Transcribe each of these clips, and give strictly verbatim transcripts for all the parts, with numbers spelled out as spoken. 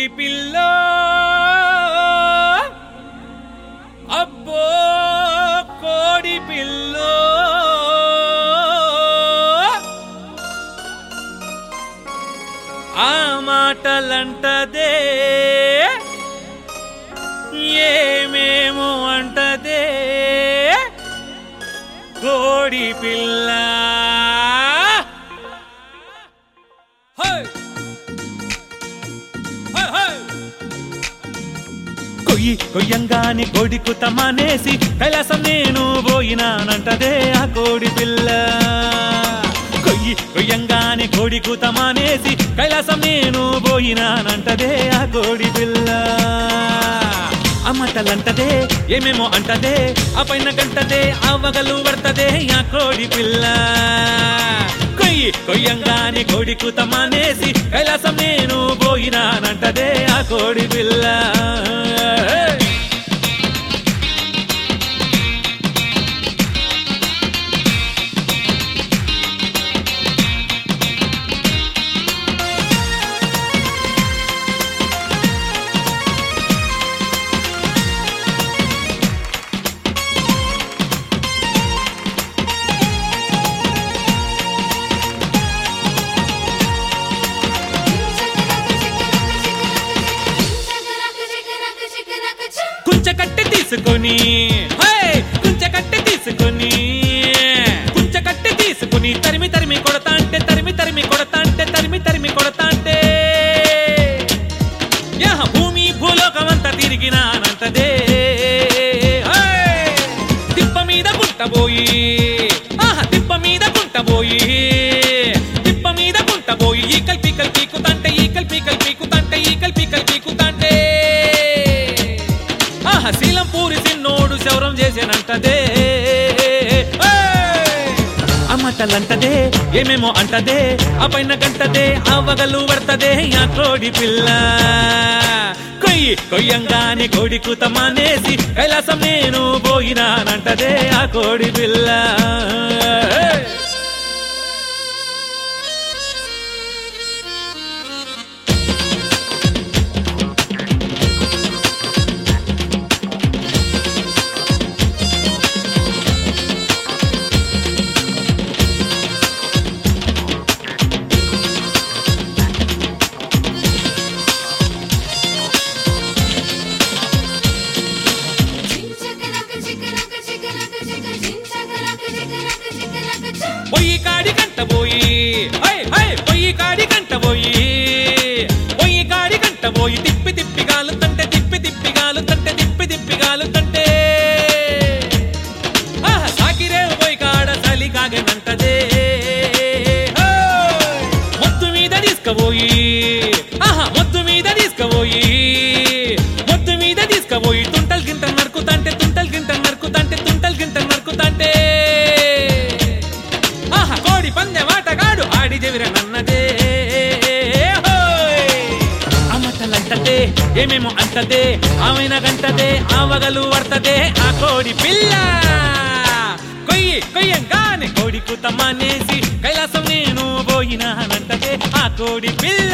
pillow అబ్బో కోడి pillow ఆ మాటలంటదే ఏమేమో అంటదే కోడి పిల్ల కొయ్యి కొయ్యంగాని కోడికు తమానేసి కైలాసం నేను పోయినానంటదే ఆ కోడి పిల్ల కొయ్యి కొయ్యంగాని కోడికు తమానేసి కైలాసం నేను పోయినానంటదే ఆ కోడి పిల్ల అమ్మటలంటదే ఏమేమో అంటదే ఆ పైన గంటదే అవ్వగలు పడతదే ఆ కోడి పిల్ల కొయ్యి కొయ్యంగాని కోడికు తమానేసి కైలాసం నేను పోయినానంటదే ఆ కోడి పిల్ల కుంచకట్టె తీసుకొని కుంచకట్టె తీసుకొని కుంచకట్టె తీసుకొని తరిమి తరిమి కొడతా అంటే తరిమి తరిమి కొడతా అంటే తరిమి తరిమి కొడతా అంటే యహ భూమి భూలోకమంతా తిరిగినానంటదే తిప్ప మీద గుంటబోయి ఆహా తిప్ప మీద గుంటబోయి తిప్ప మీద గుంటబోయి ఈ కల్పి కల్పి కుతంటే ఈ కల్పి కల్పి కుతంటే ఈ కల్పి కల్పి కుతంటే శీలం పూరి సిన్నోడు శౌరం చేసేనంటదే అమ్మటలంటదే ఏమేమో అంటదే ఆ పైన గంటదే అవ్వగలు పడతదే ఆ కోడి పిల్ల కొయ్యి కొయ్యంగానే కోడికు తమానేసి కైలాసం నేను పోయినానంటదే ఆ కోడి పిల్ల పొయ్యి కాడి కంట పోయి పొయ్యి కాడి కంట పోయి పొయ్యి కాడి కంట పోయి తిప్పి తిప్పి గాలుతంటే తిప్పి తిప్పి గాలుతంటే తిప్పి తిప్పి గాలుతంటే సాకిరేవు పోయి కాడ చలి కాగనంటదే మొత్తు మీద తీసుకుపోయి ఆహా మొత్తు మీద తీసుకుపోయి మొత్తు మీద తీసుకుపోయి తుంటల్ గింట నరుకుతంటే తుంటల్ గింట నరుకుతంటే తుంటల్ గింట నరుకుతంటే కోడి పందె మాటగాడు ఆడి చెవిరనన్నదే అమ్మటలంటదే ఏమేమో అంటదే ఆమెన గంటదే ఆవగలు పడతదే ఆ కోడి పిల్ల కొయ్యి కొయ్యంగానే కోడికు తమానేసి కైలాసం నేను పోయినానంటదే ఆ కోడి పిల్ల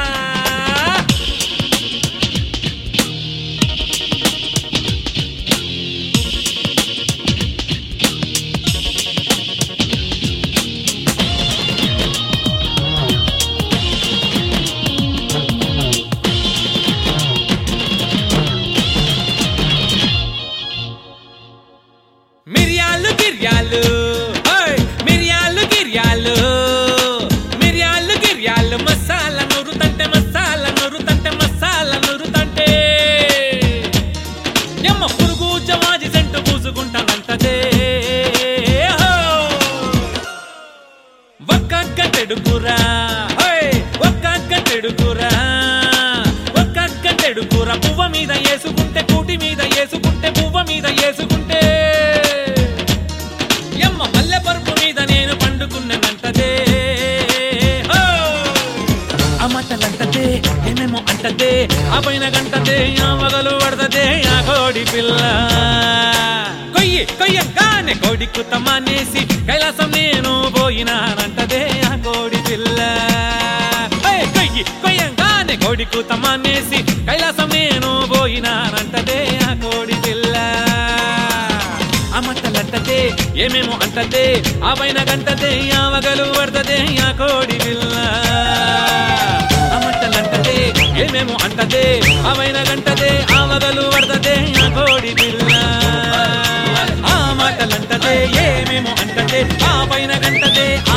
మిరియాలు గిర్యాలు మిరియాలు గిర్యాలు మిరియాలు గిర్యాలు మసాలా నూరుతంటే మసాలా నూరుతంటే మసాలా నూరుతంటే ఎమ్మ పురుగు జవాజి సెంటు పూసుకుంటానంటదే ఒక్క గంటెడు కూర ఒక్క గంటెడు కూర ఒక్క గంటెడు కూర పువ్వ మీద వేసుకుంటే కూటి మీద వేసుకుంటే పువ్వ మీద వేసుకుంటే మల్లె పరుపు మీద నేను పండుకున్నానంటదే అమ్మటలంటదే ఏమేమో అంటదే ఆ పైన గంటదే ఆవగలు పడతదే ఆ కోడి పిల్ల కొయ్యి కొయ్యంగానే కోడికు తమానేసి కైలాసం నేను పోయినానంటదే ఆ కోడి పిల్ల కొయ్యి కొయ్యంగానే కోడి కూత మానేసి కైలాసం నేను పోయినానంటదే ఆ కోడి పిల్ల అమ్మటలంటదే ఏమేమో అంటదే ఆ పైన గంటదే ఆవగలు పడతదే ఆ కోడి పిల్ల అమ్మటలంటదే ఏమేమో అంటదే ఆ పైన గంటదే ఆవగలు పడతదే ఆ కోడి పిల్ల ఆ మాటలంటదే ఏమేమో అంటదే ఆ పైన గంటదే